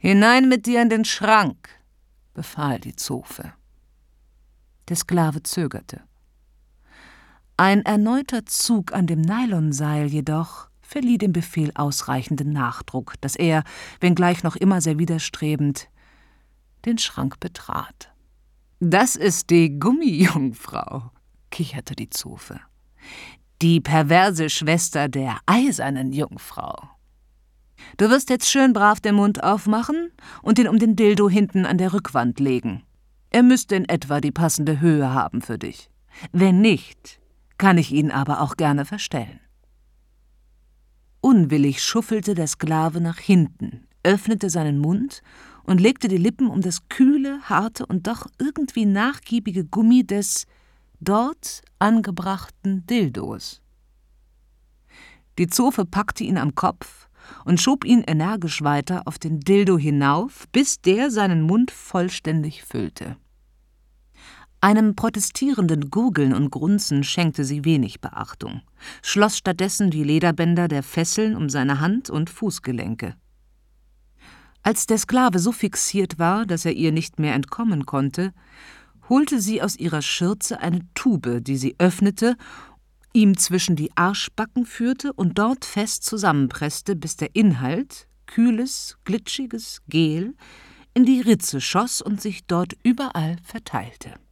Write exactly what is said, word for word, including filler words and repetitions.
»Hinein mit dir in den Schrank«, befahl die Zofe. Der Sklave zögerte. Ein erneuter Zug an dem Nylonseil jedoch verlieh dem Befehl ausreichenden Nachdruck, dass er, wenngleich noch immer sehr widerstrebend, den Schrank betrat. »Das ist die Gummijungfrau«, kicherte die Zofe. »Die perverse Schwester der eisernen Jungfrau. Du wirst jetzt schön brav den Mund aufmachen und ihn um den Dildo hinten an der Rückwand legen. Er müsste in etwa die passende Höhe haben für dich. Wenn nicht, kann ich ihn aber auch gerne verstellen.« Unwillig schuffelte der Sklave nach hinten, öffnete seinen Mund und legte die Lippen um das kühle, harte und doch irgendwie nachgiebige Gummi des dort angebrachten Dildos. Die Zofe packte ihn am Kopf und schob ihn energisch weiter auf den Dildo hinauf, bis der seinen Mund vollständig füllte. Einem protestierenden Gurgeln und Grunzen schenkte sie wenig Beachtung, schloss stattdessen die Lederbänder der Fesseln um seine Hand- und Fußgelenke. Als der Sklave so fixiert war, dass er ihr nicht mehr entkommen konnte, holte sie aus ihrer Schürze eine Tube, die sie öffnete, ihm zwischen die Arschbacken führte und dort fest zusammenpresste, bis der Inhalt, kühles, glitschiges Gel, in die Ritze schoss und sich dort überall verteilte.